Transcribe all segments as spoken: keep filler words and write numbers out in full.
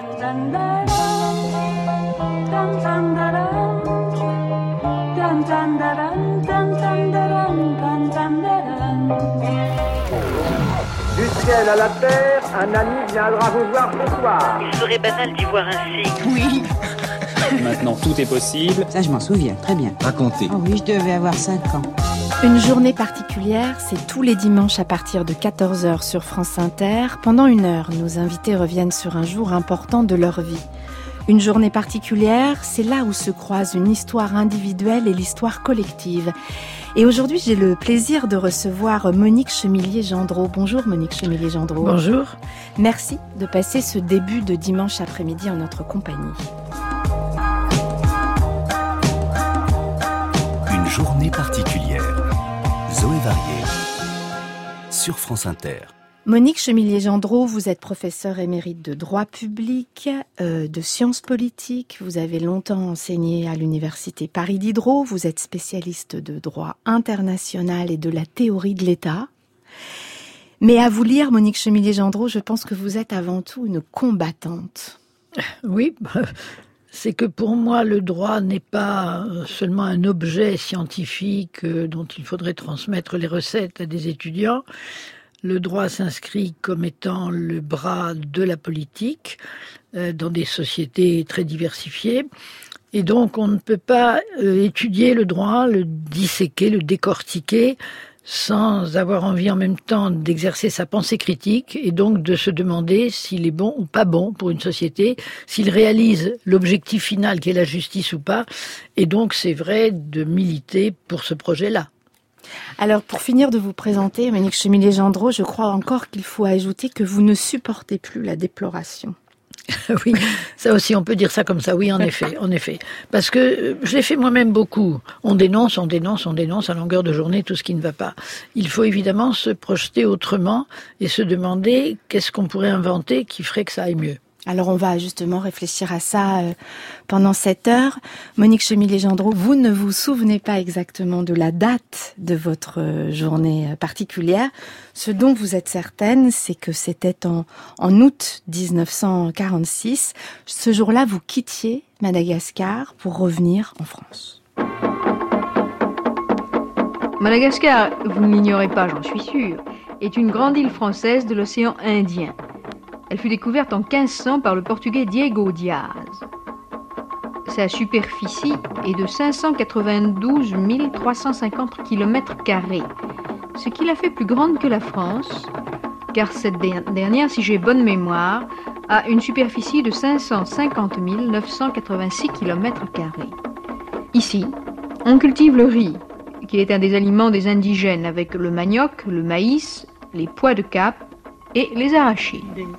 Du ciel à la terre, un ami viendra vous voir ce soir. Il serait banal d'y voir ainsi. Oui. Maintenant, tout est possible. Ça, je m'en souviens, très bien. Racontez. Oh oui, je devais avoir cinq ans. Une journée particulière, c'est tous les dimanches à partir de quatorze heures sur France Inter. Pendant une heure, nos invités reviennent sur un jour important de leur vie. Une journée particulière, c'est là où se croisent une histoire individuelle et l'histoire collective. Et aujourd'hui, j'ai le plaisir de recevoir Monique Chemillier-Gendreau. Bonjour Monique Chemillier-Gendreau. Bonjour. Merci de passer ce début de dimanche après-midi en notre compagnie. Une journée particulière. Zoé Varier. Sur France Inter. Monique Chemillier-Gendreau, vous êtes professeure émérite de droit public, euh, de sciences politiques. Vous avez longtemps enseigné à l'université Paris Diderot. Vous êtes spécialiste de droit international et de la théorie de l'État. Mais à vous lire, Monique Chemillier-Gendreau, je pense que vous êtes avant tout une combattante. Oui, c'est que pour moi, le droit n'est pas seulement un objet scientifique dont il faudrait transmettre les recettes à des étudiants. Le droit s'inscrit comme étant le bras de la politique euh, dans des sociétés très diversifiées. Et donc, on ne peut pas euh, étudier le droit, le disséquer, le décortiquer, sans avoir envie en même temps d'exercer sa pensée critique et donc de se demander s'il est bon ou pas bon pour une société, s'il réalise l'objectif final qui est la justice ou pas. Et donc, c'est vrai de militer pour ce projet-là. Alors, pour finir de vous présenter, Monique Chemillier-Gendreau, je crois encore qu'il faut ajouter que vous ne supportez plus la déploration. Oui, ça aussi, on peut dire ça comme ça. Oui, en effet, en effet. Parce que je l'ai fait moi-même beaucoup. On dénonce, on dénonce, on dénonce à longueur de journée tout ce qui ne va pas. Il faut évidemment se projeter autrement et se demander qu'est-ce qu'on pourrait inventer qui ferait que ça aille mieux. Alors on va justement réfléchir à ça euh, pendant cette heure. Monique Chemillier-Gendreau, vous ne vous souvenez pas exactement de la date de votre euh, journée particulière. Ce dont vous êtes certaine, c'est que c'était en, en août dix-neuf cent quarante-six. Ce jour-là, vous quittiez Madagascar pour revenir en France. Madagascar, vous ne l'ignorez pas, j'en suis sûre, est une grande île française de l'océan Indien. Elle fut découverte en quinze cents par le portugais Diego Diaz. Sa superficie est de cinq cent quatre-vingt-douze mille trois cent cinquante kilomètres carrés, ce qui la fait plus grande que la France, car cette dernière, si j'ai bonne mémoire, a une superficie de cinq cent cinquante mille neuf cent quatre-vingt-six kilomètres carrés. Ici, on cultive le riz, qui est un des aliments des indigènes, avec le manioc, le maïs, les pois de cap, et les arachides.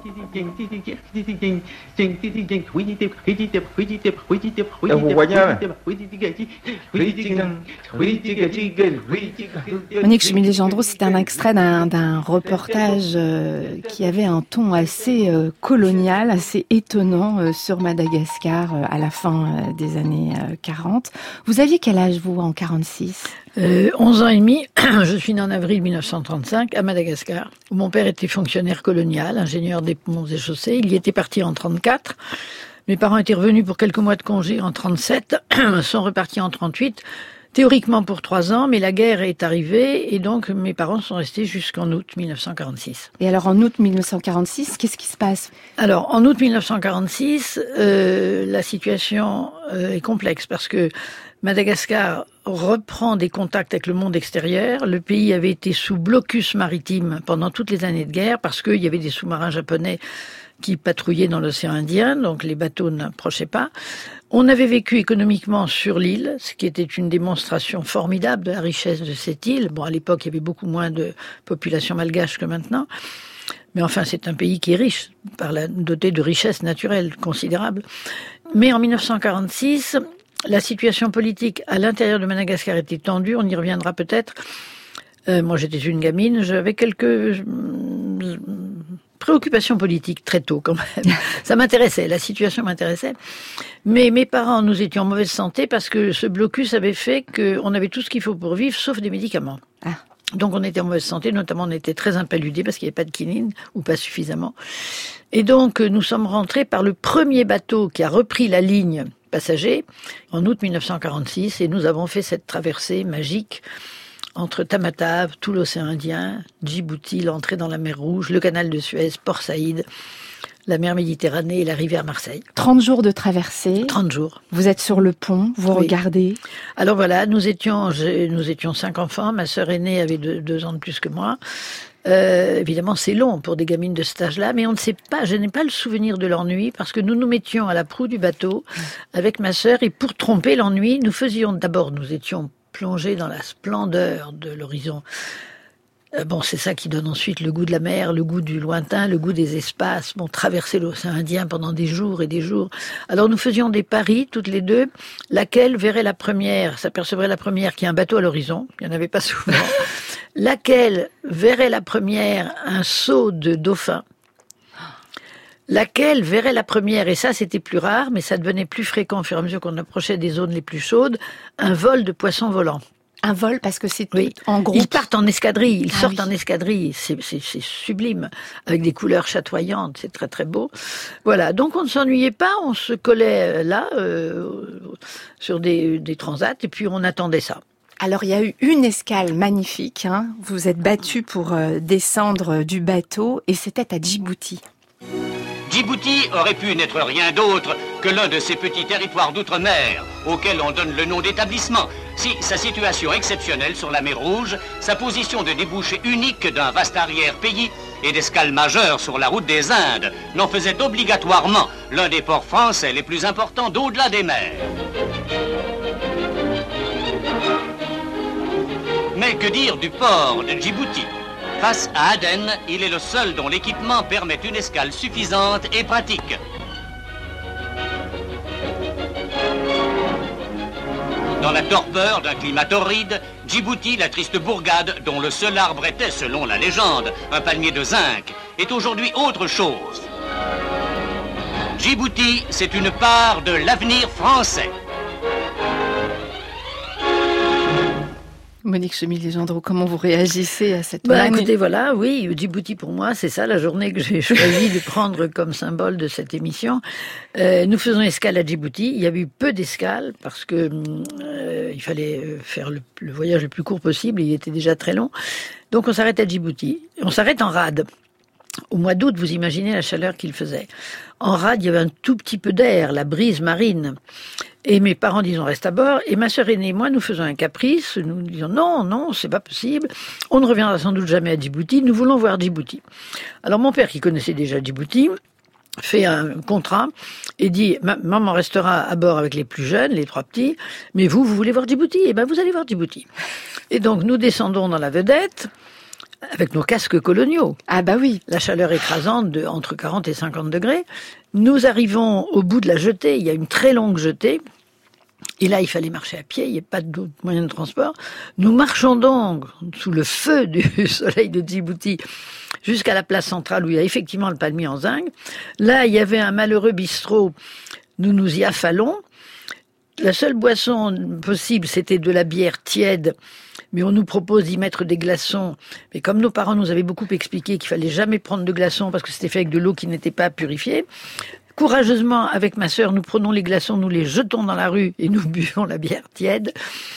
Monique Chemillier-Gendreau, c'est un extrait d'un, d'un reportage euh, qui avait un ton assez euh, colonial, assez étonnant euh, sur Madagascar euh, à la fin euh, des années euh, quarante. Vous aviez quel âge, vous, en quarante-six ? Euh, onze ans et demi, je suis né en avril mille neuf cent trente-cinq à Madagascar, où mon père était fonctionnaire colonial, ingénieur des ponts et chaussées. Il y était parti en trente-quatre. Mes parents étaient revenus pour quelques mois de congé en trente-sept, sont repartis en trente-huit, théoriquement pour trois ans, mais la guerre est arrivée et donc mes parents sont restés jusqu'en août mille neuf cent quarante-six. Et alors en août mille neuf cent quarante-six, qu'est-ce qui se passe ? Alors en août mille neuf cent quarante-six, euh, la situation euh, est complexe parce que Madagascar reprend des contacts avec le monde extérieur. Le pays avait été sous blocus maritime pendant toutes les années de guerre parce qu'il y avait des sous-marins japonais qui patrouillaient dans l'océan Indien, donc les bateaux n'approchaient pas. On avait vécu économiquement sur l'île, ce qui était une démonstration formidable de la richesse de cette île. Bon, à l'époque, il y avait beaucoup moins de population malgache que maintenant. Mais enfin, c'est un pays qui est riche, par la, doté de richesses naturelles considérables. Mais en mille neuf cent quarante-six, la situation politique à l'intérieur de Madagascar était tendue, on y reviendra peut-être. Euh, moi, j'étais une gamine, j'avais quelques euh, préoccupations politiques très tôt quand même. Ça m'intéressait, la situation m'intéressait. Mais mes parents, nous étions en mauvaise santé parce que ce blocus avait fait qu'on avait tout ce qu'il faut pour vivre, sauf des médicaments. Ah. Donc on était en mauvaise santé, notamment on était très impaludés parce qu'il n'y avait pas de quinine, ou pas suffisamment. Et donc nous sommes rentrés par le premier bateau qui a repris la ligne passager en août mille neuf cent quarante-six, et nous avons fait cette traversée magique entre Tamatave, tout l'océan Indien, Djibouti, l'entrée dans la mer Rouge, le canal de Suez, Port Saïd, la mer Méditerranée et la rivière Marseille. trente jours de traversée. trente jours. Vous êtes sur le pont, vous Oui. regardez. Alors voilà, nous étions, nous étions cinq enfants. Ma sœur aînée avait deux, deux ans de plus que moi. Euh, évidemment, c'est long pour des gamines de cet âge-là, mais on ne sait pas, je n'ai pas le souvenir de l'ennui, parce que nous nous mettions à la proue du bateau avec ma sœur, et pour tromper l'ennui, nous faisions d'abord, nous étions plongés dans la splendeur de l'horizon. Bon, c'est ça qui donne ensuite le goût de la mer, le goût du lointain, le goût des espaces. Bon, traverser l'océan Indien pendant des jours et des jours. Alors nous faisions des paris, toutes les deux. Laquelle verrait la première, s'apercevrait la première qu'il y a un bateau à l'horizon. Il n'y en avait pas souvent. Laquelle verrait la première un saut de dauphin. Laquelle verrait la première, et ça c'était plus rare, mais ça devenait plus fréquent au fur et à mesure qu'on approchait des zones les plus chaudes, un vol de poissons volants. Un vol, parce que c'est Oui. en groupe. Ils partent en escadrille, ils Ah sortent oui. en escadrille, c'est, c'est, c'est sublime, avec des couleurs chatoyantes, c'est très très beau. Voilà, donc on ne s'ennuyait pas, on se collait là, euh, sur des, des transats, et puis on attendait ça. Alors, il y a eu une escale magnifique, hein. Vous êtes battus pour euh, descendre du bateau, et c'était à Djibouti. Djibouti aurait pu n'être rien d'autre que l'un de ces petits territoires d'outre-mer auxquels on donne le nom d'établissement. Si sa situation exceptionnelle sur la mer Rouge, sa position de débouché unique d'un vaste arrière-pays et d'escale majeure sur la route des Indes n'en faisait obligatoirement l'un des ports français les plus importants d'au-delà des mers. Mais que dire du port de Djibouti ? Face à Aden, il est le seul dont l'équipement permet une escale suffisante et pratique. Dans la torpeur d'un climat torride, Djibouti, la triste bourgade dont le seul arbre était, selon la légende, un palmier de zinc, est aujourd'hui autre chose. Djibouti, c'est une part de l'avenir français. Monique Chemillé-Gendreau, comment vous réagissez à cette Bah, journée ? écoutez, voilà, oui, Djibouti pour moi, c'est ça la journée que j'ai choisi de prendre comme symbole de cette émission. Euh, nous faisons escale à Djibouti. Il y avait eu peu d'escales parce que euh, il fallait faire le, le voyage le plus court possible. Il était déjà très long. Donc on s'arrête à Djibouti. On s'arrête en rade. Au mois d'août, vous imaginez la chaleur qu'il faisait. En rade, il y avait un tout petit peu d'air, la brise marine. Et mes parents disent on reste à bord. Et ma sœur aînée et moi, nous faisons un caprice. Nous disons non, non, c'est pas possible. On ne reviendra sans doute jamais à Djibouti. Nous voulons voir Djibouti. Alors mon père, qui connaissait déjà Djibouti, fait un contrat et dit maman restera à bord avec les plus jeunes, les trois petits. Mais vous, vous voulez voir Djibouti ? Eh ben vous allez voir Djibouti. Et donc nous descendons dans la vedette. Avec nos casques coloniaux. Ah bah oui. La chaleur écrasante de entre quarante et cinquante degrés. Nous arrivons au bout de la jetée. Il y a une très longue jetée. Et là, il fallait marcher à pied. Il n'y a pas d'autre moyen de transport. Nous marchons donc sous le feu du soleil de Djibouti jusqu'à la place centrale où il y a effectivement le palmier en zinc. Là, il y avait un malheureux bistrot. Nous nous y affalons. La seule boisson possible, c'était de la bière tiède. Mais on nous propose d'y mettre des glaçons. Mais comme nos parents nous avaient beaucoup expliqué qu'il fallait jamais prendre de glaçons parce que c'était fait avec de l'eau qui n'était pas purifiée, courageusement, avec ma sœur, nous prenons les glaçons, nous les jetons dans la rue et nous buvons la bière tiède.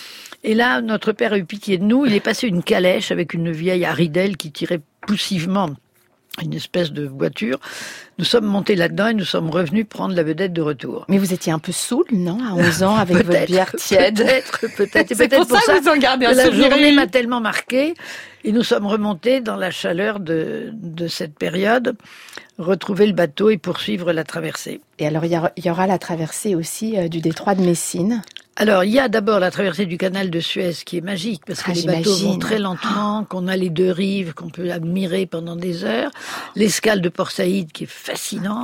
Et là, notre père a eu pitié de nous. Il est passé une calèche avec une vieille Haridelle qui tirait poussivement une espèce de voiture. Nous sommes montés là-dedans et nous sommes revenus prendre la vedette de retour. Mais vous étiez un peu saoul, non, à onze ans, avec votre bière tiède? Peut-être, peut-être. Et C'est peut-être pour ça que vous en gardez un que la souvenir. journée m'a tellement marqué. Et nous sommes remontés dans la chaleur de, de cette période, retrouver le bateau et poursuivre la traversée. Et alors, il y aura, il y aura la traversée aussi euh, du détroit de Messine. Alors, il y a d'abord la traversée du canal de Suez qui est magique parce que Ah, les bateaux j'imagine. vont très lentement, qu'on a les deux rives, qu'on peut admirer pendant des heures. L'escale de Port Saïd qui est fascinante,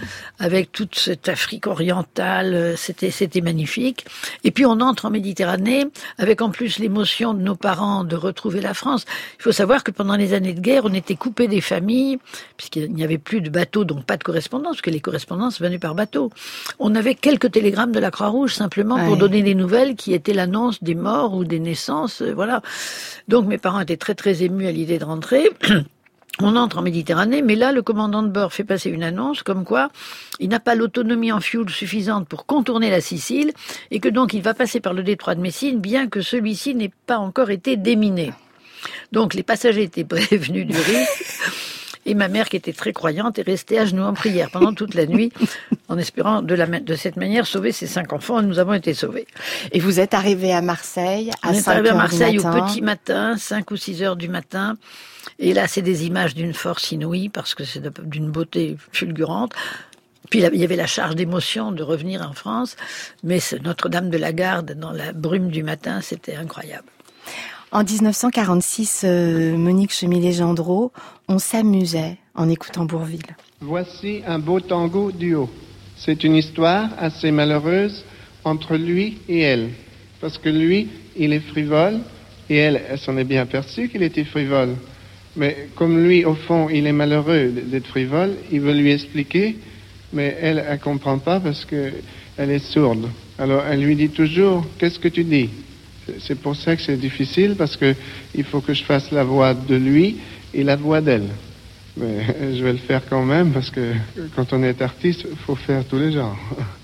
avec toute cette Afrique orientale, c'était, c'était magnifique. Et puis on entre en Méditerranée avec en plus l'émotion de nos parents de retrouver la France. Il faut savoir que pendant les années de guerre, on était coupé des familles, puisqu'il n'y avait plus de bateaux, donc pas de correspondance, parce que les correspondances venaient par bateau. On avait quelques télégrammes de la Croix-Rouge simplement pour Ouais. donner dernier des nouvelles qui était l'annonce des morts ou des naissances, euh, voilà. Donc mes parents étaient très très émus à l'idée de rentrer. On entre en Méditerranée, mais là, le commandant de bord fait passer une annonce comme quoi il n'a pas l'autonomie en fioul suffisante pour contourner la Sicile et que donc il va passer par le détroit de Messine, bien que celui-ci n'ait pas encore été déminé. Donc les passagers étaient prévenus du risque. Et ma mère, qui était très croyante, est restée à genoux en prière pendant toute la nuit, en espérant de, la, de cette manière sauver ses cinq enfants. Et nous avons été sauvés. Et vous êtes arrivé à Marseille à cinq heures du matin. On est arrivé à Marseille au petit matin, cinq ou six heures du matin. Et là, c'est des images d'une force inouïe, parce que c'est d'une beauté fulgurante. Puis il y avait la charge d'émotion de revenir en France. Mais Notre-Dame de la Garde, dans la brume du matin, c'était incroyable. En dix-neuf cent quarante-six, euh, Monique Chemillé-Gendreau, on s'amusait en écoutant Bourvil. Voici un beau tango duo. C'est une histoire assez malheureuse entre lui et elle. Parce que lui, il est frivole, et elle, elle s'en est bien aperçue qu'il était frivole. Mais comme lui, au fond, il est malheureux d'être frivole, il veut lui expliquer, mais elle, elle comprend pas parce que elle est sourde. Alors elle lui dit toujours, qu'est-ce que tu dis ? C'est pour ça que c'est difficile, parce que il faut que je fasse la voix de lui et la voix d'elle. Mais je vais le faire quand même, parce que quand on est artiste, il faut faire tous les genres.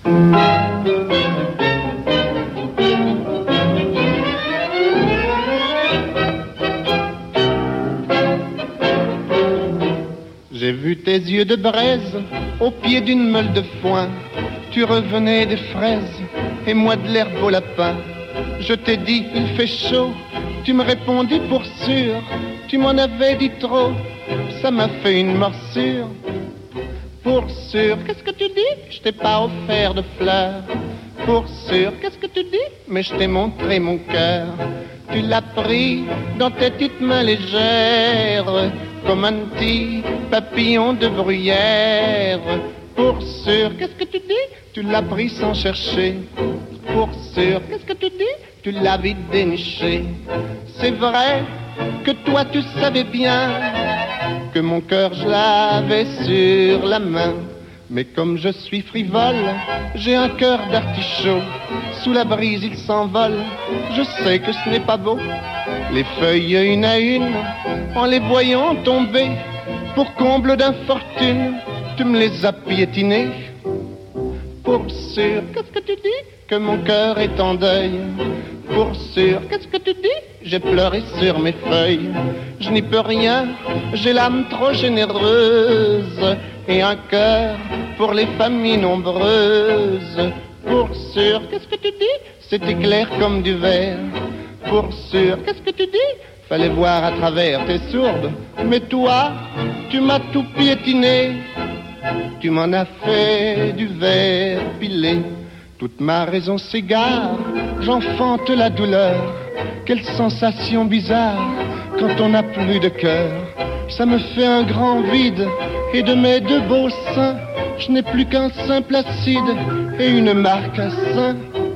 J'ai vu tes yeux de braise au pied d'une meule de foin. Tu revenais des fraises et moi de l'herbe au lapin. Je t'ai dit, il fait chaud, tu me répondis pour sûr, tu m'en avais dit trop, ça m'a fait une morsure. Pour sûr, qu'est-ce que tu dis? Je t'ai pas offert de fleurs. Pour sûr, qu'est-ce que tu dis? Mais je t'ai montré mon cœur. Tu l'as pris dans tes petites mains légères, comme un petit papillon de bruyère. Pour sûr, qu'est-ce que tu dis? Tu l'as pris sans chercher. Pour sûr, qu'est-ce que tu dis? Tu l'as vite déniché. C'est vrai que toi tu savais bien que mon cœur je l'avais sur la main. Mais comme je suis frivole, j'ai un cœur d'artichaut. Sous la brise il s'envole, je sais que ce n'est pas beau. Les feuilles une à une, en les voyant tomber, pour comble d'infortune, tu me les as piétinées. Pour sûr, qu'est-ce que tu dis? Que mon cœur est en deuil. Pour sûr, qu'est-ce que tu dis? J'ai pleuré sur mes feuilles. Je n'y peux rien, j'ai l'âme trop généreuse et un cœur pour les familles nombreuses. Pour sûr, qu'est-ce que tu dis? C'était clair comme du verre. Pour sûr, qu'est-ce que tu dis? Fallait voir à travers, t'es sourde. Mais toi, tu m'as tout piétiné. Tu m'en as fait du verre pilé. Toute ma raison s'égare, j'enfante la douleur. Quelle sensation bizarre quand on n'a plus de cœur. Ça me fait un grand vide, et de mes deux beaux seins, je n'ai plus qu'un sein placide et une marque à sein.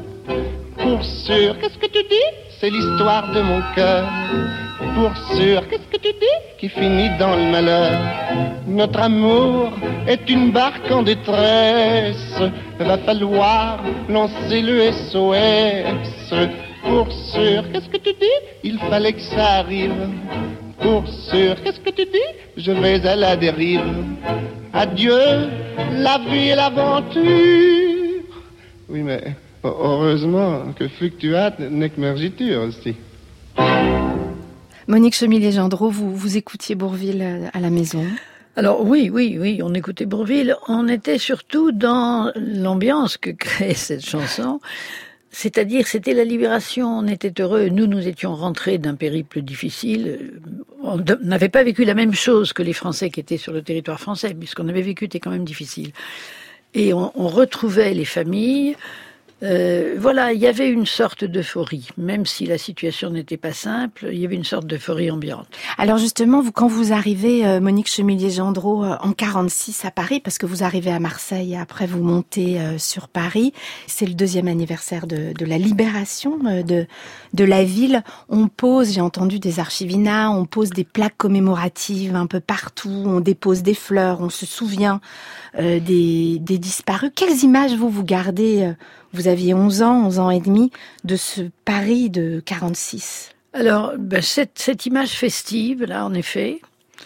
Pour sûr, qu'est-ce que tu dis? C'est l'histoire de mon cœur. Pour sûr, qu'est-ce que tu dis? Qui finit dans le malheur. Notre amour est une barque en détresse. Va falloir lancer le S O S. Pour sûr, qu'est-ce que tu dis? Il fallait que ça arrive. Pour sûr, qu'est-ce que tu dis? Je vais à la dérive. Adieu, la vie et l'aventure. Oui, mais heureusement que fluctuate n'est que mergiture aussi. Monique Chemillé-Gendreau, vous, vous écoutiez Bourvil à la maison? Alors oui, oui, oui, on écoutait Bourvil. On était surtout dans l'ambiance que créait cette chanson. C'est-à-dire, c'était la libération, on était heureux. Nous, nous étions rentrés d'un périple difficile. On n'avait pas vécu la même chose que les Français qui étaient sur le territoire français, mais ce qu'on avait vécu était quand même difficile. Et on, on retrouvait les familles. Euh, voilà, il y avait une sorte d'euphorie, même si la situation n'était pas simple, il y avait une sorte d'euphorie ambiante. Alors justement, vous, quand vous arrivez, euh, Monique Chemillé-Gendreau, euh, en quarante-six à Paris, parce que vous arrivez à Marseille et après vous montez euh, sur Paris, c'est le deuxième anniversaire de, de la libération euh, de, de la ville. On pose, j'ai entendu des archivinats, on pose des plaques commémoratives un peu partout, on dépose des fleurs, on se souvient euh, des, des disparus. Quelles images vous, vous gardez euh, vous aviez onze ans, onze ans et demi, de ce Paris de quarante-six. Alors, ben, cette, cette image festive, là, en effet,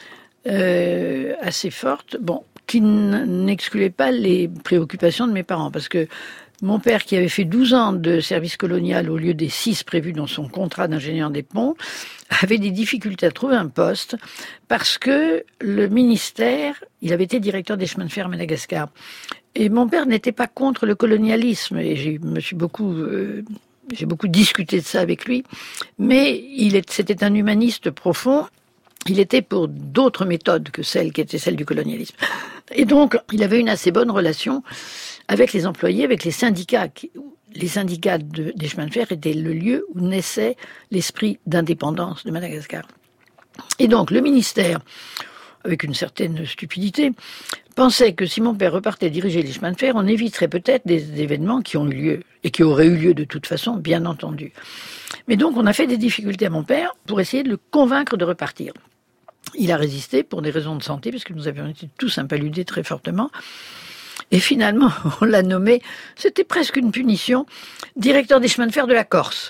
euh, assez forte, bon, qui n'excluait pas les préoccupations de mes parents, parce que mon père, qui avait fait douze ans de service colonial au lieu des six prévus dans son contrat d'ingénieur des ponts, avait des difficultés à trouver un poste parce que le ministère, il avait été directeur des chemins de fer à Madagascar. Et mon père n'était pas contre le colonialisme, et je me suis beaucoup, euh, j'ai beaucoup discuté de ça avec lui, mais il est, c'était un humaniste profond. Il était pour d'autres méthodes que celles qui étaient celles du colonialisme. Et donc, il avait une assez bonne relation avec les employés, avec les syndicats. Les syndicats de, des chemins de fer étaient le lieu où naissait l'esprit d'indépendance de Madagascar. Et donc, le ministère, avec une certaine stupidité, pensait que si mon père repartait diriger les chemins de fer, on éviterait peut-être des événements qui ont eu lieu, et qui auraient eu lieu de toute façon, bien entendu. Mais donc, on a fait des difficultés à mon père pour essayer de le convaincre de repartir. Il a résisté pour des raisons de santé, parce que nous avions été tous impaludés très fortement. Et finalement, on l'a nommé, c'était presque une punition, directeur des chemins de fer de la Corse.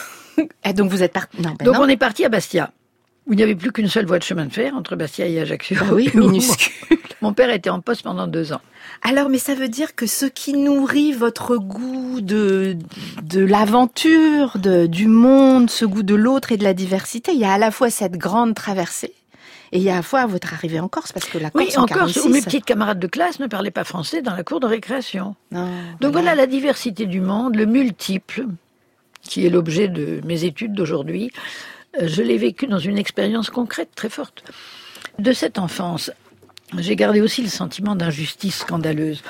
Et donc vous êtes parti. Non, ben donc non. on est parti à Bastia, où il n'y avait plus qu'une seule voie de chemin de fer entre Bastia et Ajaccio. Ah oui, minuscule. Mon père était en poste pendant deux ans. Alors, mais ça veut dire que ce qui nourrit votre goût de de l'aventure, de, du monde, ce goût de l'autre et de la diversité, il y a à la fois cette grande traversée, et il y a à la fois votre arrivée en Corse, parce que la Corse oui, en Corse, quarante-six... où mes petites camarades de classe ne parlaient pas français dans la cour de récréation. Non, donc voilà. voilà la diversité du monde, le multiple, qui est l'objet de mes études d'aujourd'hui. Je l'ai vécu dans une expérience concrète très forte. De cette enfance, j'ai gardé aussi le sentiment d'injustice scandaleuse.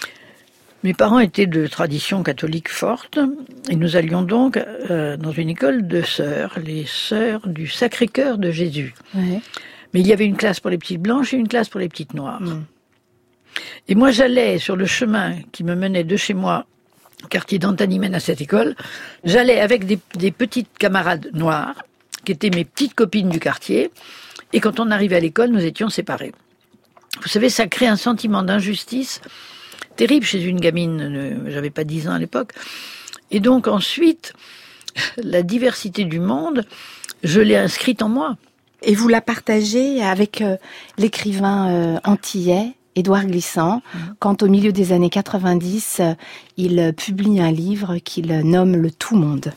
Mes parents étaient de tradition catholique forte, et nous allions donc euh, dans une école de sœurs, les sœurs du Sacré-Cœur de Jésus. Ouais. Mais il y avait une classe pour les petites blanches et une classe pour les petites noires. Mmh. Et moi, j'allais sur le chemin qui me menait de chez moi, quartier d'Antanimène à cette école, j'allais avec des, des petites camarades noires, qui étaient mes petites copines du quartier, et quand on arrivait à l'école, nous étions séparés. Vous savez, ça crée un sentiment d'injustice terrible chez une gamine, j'avais pas dix ans à l'époque. Et donc ensuite, la diversité du monde, je l'ai inscrite en moi. Et vous la partagez avec euh, l'écrivain euh, antillais, Édouard Glissant, mmh. quand au milieu des années quatre-vingt-dix, euh, il euh, publie un livre qu'il euh, nomme Le Tout-Monde.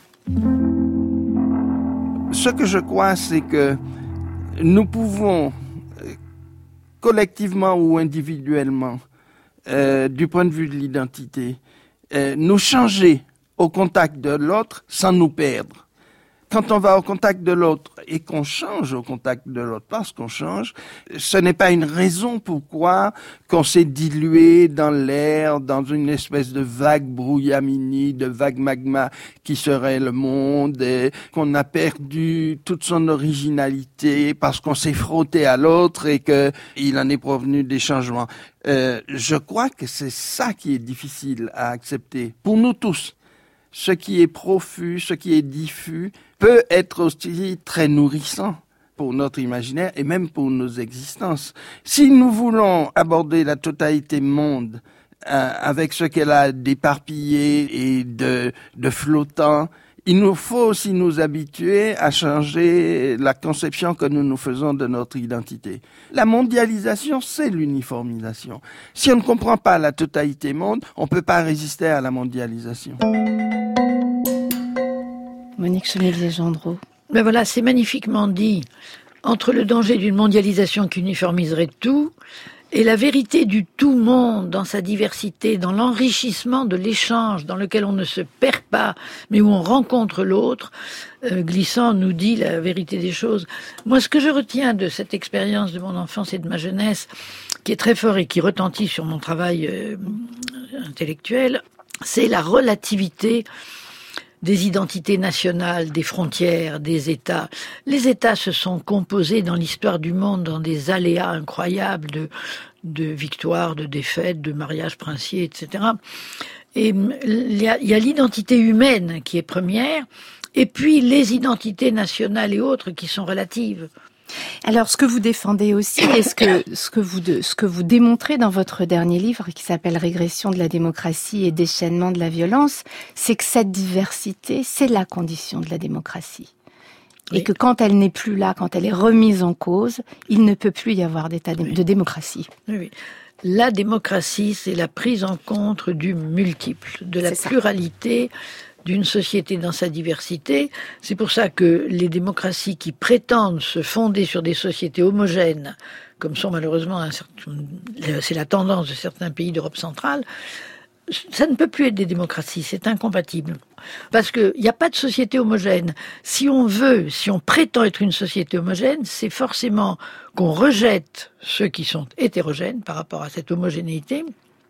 Ce que je crois, c'est que nous pouvons, collectivement ou individuellement, euh, du point de vue de l'identité, euh, nous changer au contact de l'autre sans nous perdre. Quand on va au contact de l'autre et qu'on change au contact de l'autre parce qu'on change, ce n'est pas une raison pourquoi qu'on s'est dilué dans l'air, dans une espèce de vague brouillamini, de vague magma qui serait le monde, et qu'on a perdu toute son originalité parce qu'on s'est frotté à l'autre et qu'il en est provenu des changements. Euh, je crois que c'est ça qui est difficile à accepter pour nous tous. Ce qui est profus, ce qui est diffus, peut être aussi très nourrissant pour notre imaginaire et même pour nos existences. Si nous voulons aborder la totalité monde euh, avec ce qu'elle a d'éparpillé et de, de flottant, il nous faut aussi nous habituer à changer la conception que nous nous faisons de notre identité. La mondialisation, c'est l'uniformisation. Si on ne comprend pas la totalité monde, on ne peut pas résister à la mondialisation. Monique Chemélier-Gendreau. Ben voilà, c'est magnifiquement dit. Entre le danger d'une mondialisation qui uniformiserait tout et la vérité du tout monde dans sa diversité, dans l'enrichissement de l'échange, dans lequel on ne se perd pas, mais où on rencontre l'autre, euh, Glissant nous dit la vérité des choses. Moi, ce que je retiens de cette expérience de mon enfance et de ma jeunesse, qui est très fort et qui retentit sur mon travail euh, intellectuel, c'est la relativité des identités nationales, des frontières, des États. Les États se sont composés dans l'histoire du monde dans des aléas incroyables de, de victoires, de défaites, de mariages princiers, et cetera. Et il y a, il y a l'identité humaine qui est première, et puis les identités nationales et autres qui sont relatives. Alors, ce que vous défendez aussi, et ce que, ce que vous, de, ce que vous démontrez dans votre dernier livre, qui s'appelle Régression de la démocratie et déchaînement de la violence, c'est que cette diversité, c'est la condition de la démocratie. Oui. Et que quand elle n'est plus là, quand elle est remise en cause, il ne peut plus y avoir d'état de, oui. de démocratie. Oui, oui. La démocratie, c'est la prise en compte du multiple, de la c'est pluralité ça. D'une société dans sa diversité. C'est pour ça que les démocraties qui prétendent se fonder sur des sociétés homogènes, comme sont malheureusement un certain, c'est la tendance de certains pays d'Europe centrale, ça ne peut plus être des démocraties, c'est incompatible. Parce qu'il n'y a pas de société homogène. Si on veut, si on prétend être une société homogène, c'est forcément qu'on rejette ceux qui sont hétérogènes par rapport à cette homogénéité,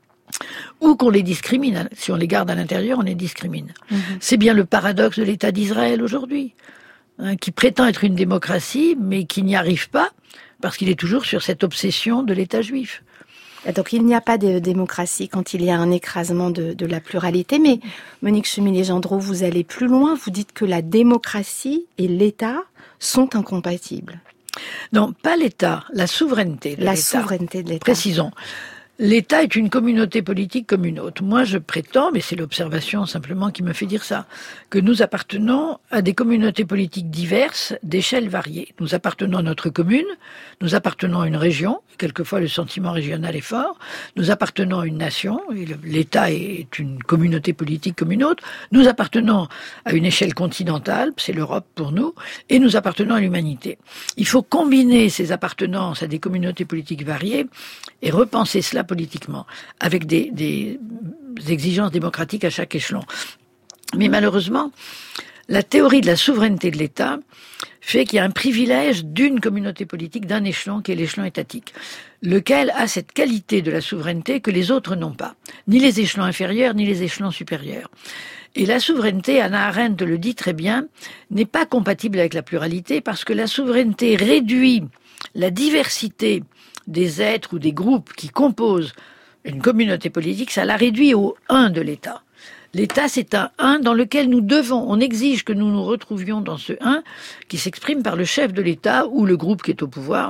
ou qu'on les discrimine. Si on les garde à l'intérieur, on les discrimine. Mmh. C'est bien le paradoxe de l'État d'Israël aujourd'hui, hein, qui prétend être une démocratie, mais qui n'y arrive pas, parce qu'il est toujours sur cette obsession de l'État juif. Donc il n'y a pas de démocratie quand il y a un écrasement de, de la pluralité, mais Monique Chemillé-Gendreau, vous allez plus loin, vous dites que la démocratie et l'État sont incompatibles. Non, pas l'État, la souveraineté de la l'État. La souveraineté de l'État. Précisons. L'État est une communauté politique comme une autre. Moi, je prétends, mais c'est l'observation simplement qui me fait dire ça, que nous appartenons à des communautés politiques diverses, d'échelles variées. Nous appartenons à notre commune, nous appartenons à une région, quelquefois le sentiment régional est fort, nous appartenons à une nation, et l'État est une communauté politique comme une autre, nous appartenons à une échelle continentale, c'est l'Europe pour nous, et nous appartenons à l'humanité. Il faut combiner ces appartenances à des communautés politiques variées et repenser cela politiquement, avec des, des exigences démocratiques à chaque échelon. Mais malheureusement, la théorie de la souveraineté de l'État fait qu'il y a un privilège d'une communauté politique, d'un échelon qui est l'échelon étatique, lequel a cette qualité de la souveraineté que les autres n'ont pas, ni les échelons inférieurs, ni les échelons supérieurs. Et la souveraineté, Hannah Arendt le dit très bien, n'est pas compatible avec la pluralité, parce que la souveraineté réduit la diversité des êtres ou des groupes qui composent une communauté politique, ça la réduit au un de l'État. L'État, c'est un un dans lequel nous devons, on exige que nous nous retrouvions dans ce un qui s'exprime par le chef de l'État ou le groupe qui est au pouvoir.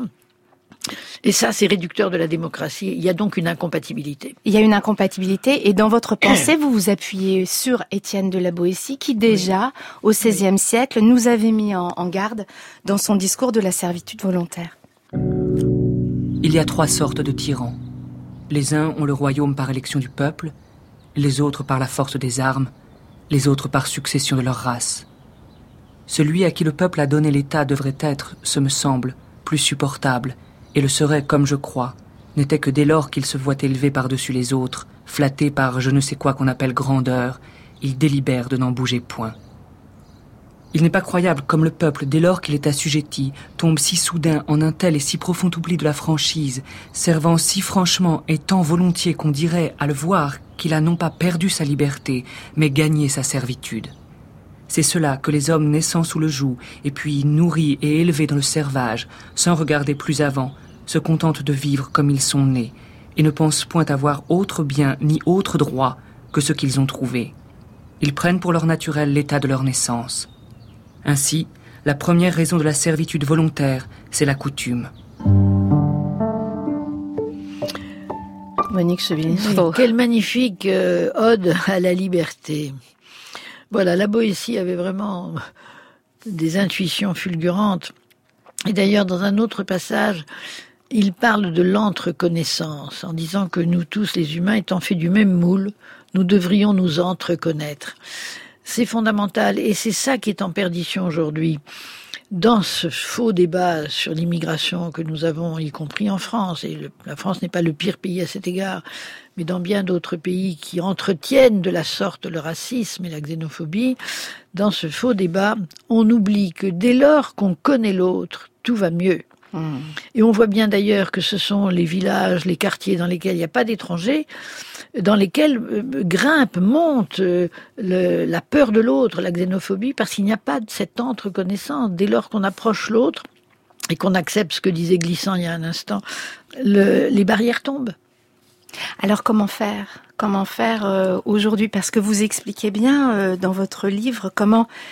Et ça, c'est réducteur de la démocratie. Il y a donc une incompatibilité. Il y a une incompatibilité. Et dans votre pensée, vous vous appuyez sur Étienne de la Boétie, qui déjà, oui. au seizième oui. siècle, nous avait mis en, en garde dans son discours de la servitude volontaire. Il y a trois sortes de tyrans. Les uns ont le royaume par élection du peuple, les autres par la force des armes, les autres par succession de leur race. Celui à qui le peuple a donné l'État devrait être, ce me semble, plus supportable, et le serait, comme je crois, n'était que dès lors qu'il se voit élevé par-dessus les autres, flatté par je ne sais quoi qu'on appelle grandeur, il délibère de n'en bouger point. Il n'est pas croyable comme le peuple, dès lors qu'il est assujetti, tombe si soudain en un tel et si profond oubli de la franchise, servant si franchement et tant volontiers qu'on dirait, à le voir, qu'il a non pas perdu sa liberté, mais gagné sa servitude. C'est cela que les hommes naissant sous le joug, et puis nourris et élevés dans le servage, sans regarder plus avant, se contentent de vivre comme ils sont nés, et ne pensent point avoir autre bien ni autre droit que ce qu'ils ont trouvé. Ils prennent pour leur naturel l'état de leur naissance. Ainsi, la première raison de la servitude volontaire, c'est la coutume. Monique Chemillé-Gendreau. Quelle magnifique euh, ode à la liberté. Voilà, la Boétie avait vraiment des intuitions fulgurantes. Et d'ailleurs, dans un autre passage, il parle de l'entreconnaissance, en disant que nous tous, les humains, étant faits du même moule, nous devrions nous entreconnaître. C'est fondamental, et c'est ça qui est en perdition aujourd'hui. Dans ce faux débat sur l'immigration que nous avons, y compris en France, et le, la France n'est pas le pire pays à cet égard, mais dans bien d'autres pays qui entretiennent de la sorte le racisme et la xénophobie, dans ce faux débat, on oublie que dès lors qu'on connaît l'autre, tout va mieux. Mmh. Et on voit bien d'ailleurs que ce sont les villages, les quartiers dans lesquels il n'y a pas d'étrangers, dans lesquels euh, grimpe, monte euh, le, la peur de l'autre, la xénophobie, parce qu'il n'y a pas de cette entreconnaissance. Dès lors qu'on approche l'autre et qu'on accepte ce que disait Glissant il y a un instant, le, les barrières tombent. Alors comment faire ? Comment faire euh, aujourd'hui ? Parce que vous expliquez bien euh, dans votre livre comment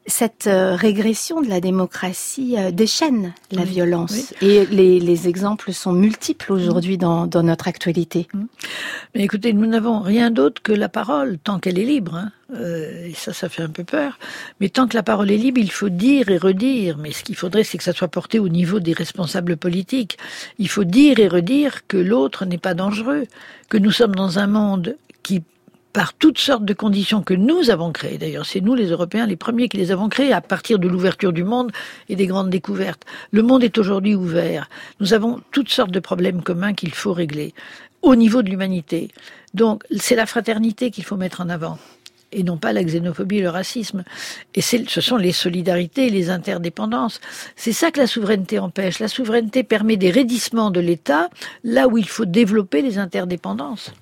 Cette euh, régression de la démocratie euh, déchaîne la oui, violence. Oui. Et les, les exemples sont multiples aujourd'hui dans, dans notre actualité. Mais écoutez, nous n'avons rien d'autre que la parole, tant qu'elle est libre. Hein. Euh, et ça, ça fait un peu peur. Mais tant que la parole est libre, il faut dire et redire. Mais ce qu'il faudrait, c'est que ça soit porté au niveau des responsables politiques. Il faut dire et redire que l'autre n'est pas dangereux, que nous sommes dans un monde qui, par toutes sortes de conditions que nous avons créées. D'ailleurs, c'est nous, les Européens, les premiers qui les avons créées à partir de l'ouverture du monde et des grandes découvertes. Le monde est aujourd'hui ouvert. Nous avons toutes sortes de problèmes communs qu'il faut régler au niveau de l'humanité. Donc, c'est la fraternité qu'il faut mettre en avant et non pas la xénophobie et le racisme. Et c'est, ce sont les solidarités et les interdépendances. C'est ça que la souveraineté empêche. La souveraineté permet des raidissements de l'État là où il faut développer les interdépendances.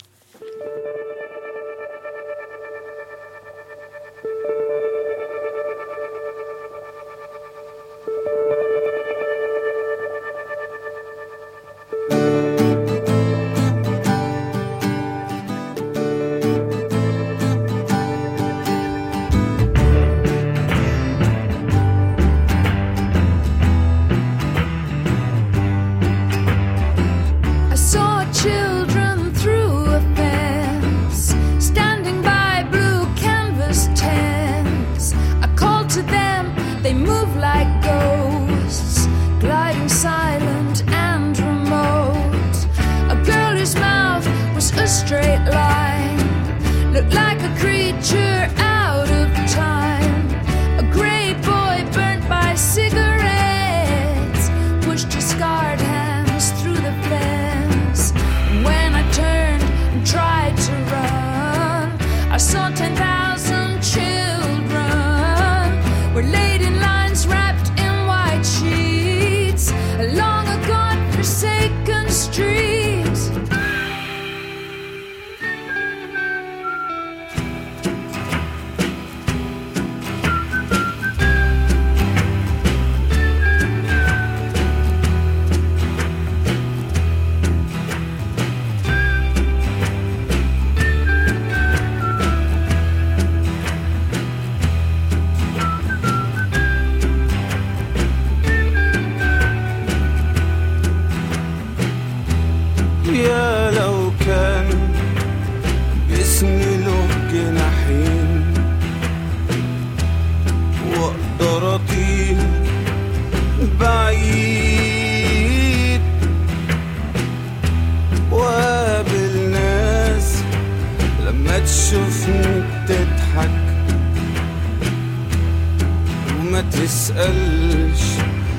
تسألش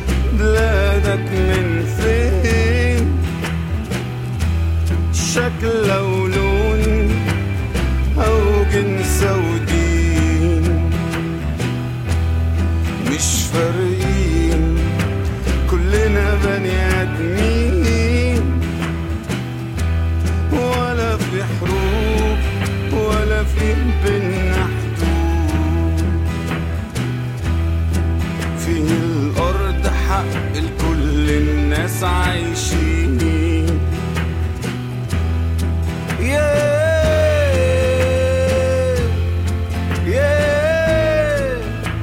بلادك من فين شكل أو لون أو جنس أو دين مش فارقين كلنا بني آدمين ولا في حروب ولا في بينا حق لكل الناس عايشين yeah, yeah.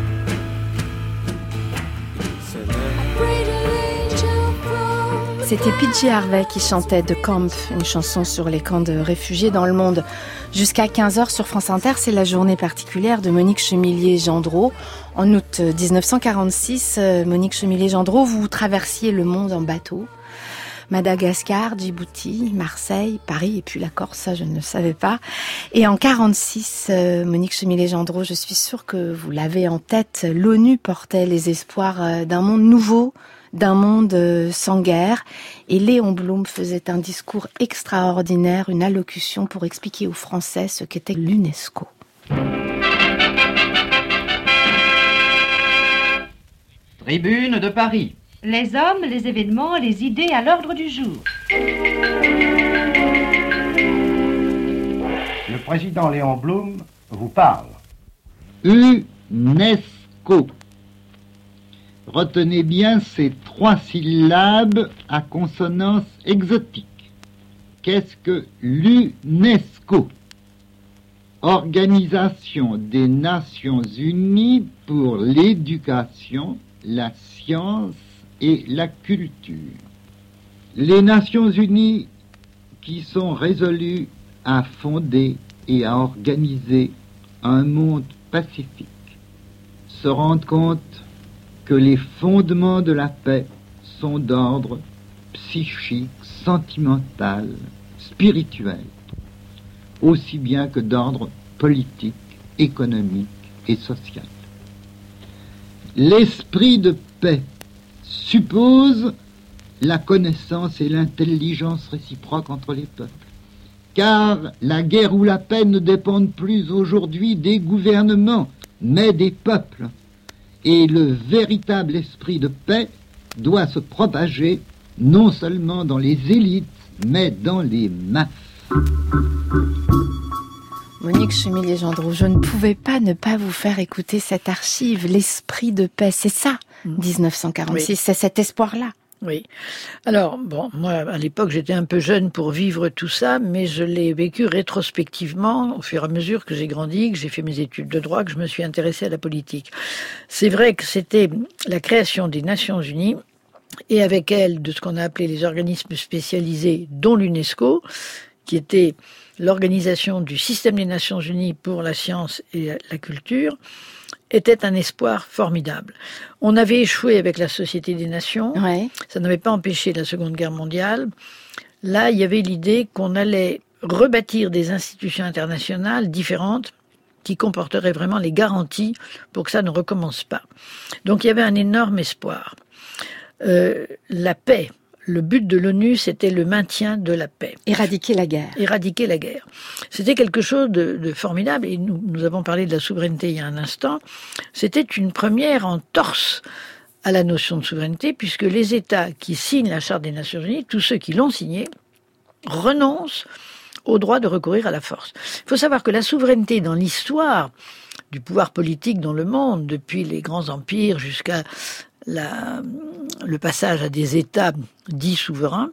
C'était P J Harvey qui chantait The Camp, une chanson sur les camps de réfugiés dans le monde. Jusqu'à quinze heures sur France Inter, c'est la journée particulière de Monique Chemillier-Gendreau. En août dix-neuf cent quarante-six, Monique Chemillier-Gendreau, vous traversiez le monde en bateau. Madagascar, Djibouti, Marseille, Paris et puis la Corse, ça je ne le savais pas. Et en quarante-six, Monique Chemillier-Gendreau, je suis sûre que vous l'avez en tête, l'ONU portait les espoirs d'un monde nouveau, d'un monde sans guerre. Et Léon Blum faisait un discours extraordinaire, une allocution pour expliquer aux Français ce qu'était l'UNESCO. Tribune de Paris. Les hommes, les événements, les idées à l'ordre du jour. Le président Léon Blum vous parle. UNESCO. Retenez bien ces trois syllabes à consonance exotique. Qu'est-ce que l'UNESCO? Organisation des Nations Unies pour l'éducation, la science et la culture. Les Nations Unies qui sont résolues à fonder et à organiser un monde pacifique se rendent compte que les fondements de la paix sont d'ordre psychique, sentimental, spirituel, aussi bien que d'ordre politique, économique et social. L'esprit de paix suppose la connaissance et l'intelligence réciproque entre les peuples, car la guerre ou la paix ne dépendent plus aujourd'hui des gouvernements, mais des peuples, et le véritable esprit de paix doit se propager non seulement dans les élites, mais dans les masses. Monique Chemillet-Gendreau, je ne pouvais pas ne pas vous faire écouter cette archive, l'esprit de paix, c'est ça, dix-neuf cent quarante-six, oui. C'est cet espoir-là. Oui. Alors, bon, moi, à l'époque, j'étais un peu jeune pour vivre tout ça, mais je l'ai vécu rétrospectivement au fur et à mesure que j'ai grandi, que j'ai fait mes études de droit, que je me suis intéressée à la politique. C'est vrai que c'était la création des Nations Unies et avec elle de ce qu'on a appelé les organismes spécialisés, dont l'UNESCO, qui était l'organisation du système des Nations Unies pour la science et la culture, était un espoir formidable. On avait échoué avec la Société des Nations, ouais. Ça n'avait pas empêché la Seconde Guerre mondiale. Là, il y avait l'idée qu'on allait rebâtir des institutions internationales différentes qui comporteraient vraiment les garanties pour que ça ne recommence pas. Donc il y avait un énorme espoir. Euh, la paix, le but de l'ONU, c'était le maintien de la paix. Éradiquer la guerre. Éradiquer la guerre. C'était quelque chose de, de formidable. Et nous, nous avons parlé de la souveraineté il y a un instant. C'était une première entorse à la notion de souveraineté, puisque les États qui signent la Charte des Nations Unies, tous ceux qui l'ont signée, renoncent au droit de recourir à la force. Il faut savoir que la souveraineté dans l'histoire du pouvoir politique dans le monde, depuis les grands empires jusqu'à La, le passage à des États dits souverains.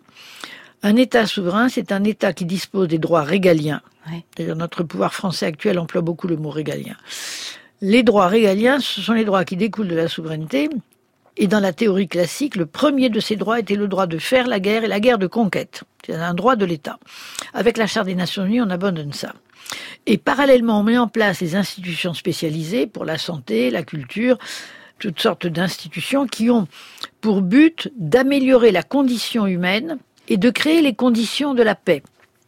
Un État souverain, c'est un État qui dispose des droits régaliens. Ouais. D'ailleurs, notre pouvoir français actuel emploie beaucoup le mot régalien. Les droits régaliens, ce sont les droits qui découlent de la souveraineté. Et dans la théorie classique, le premier de ces droits était le droit de faire la guerre et la guerre de conquête. C'est un droit de l'État. Avec la Charte des Nations Unies, on abandonne ça. Et parallèlement, on met en place les institutions spécialisées pour la santé, la culture, toutes sortes d'institutions qui ont pour but d'améliorer la condition humaine et de créer les conditions de la paix.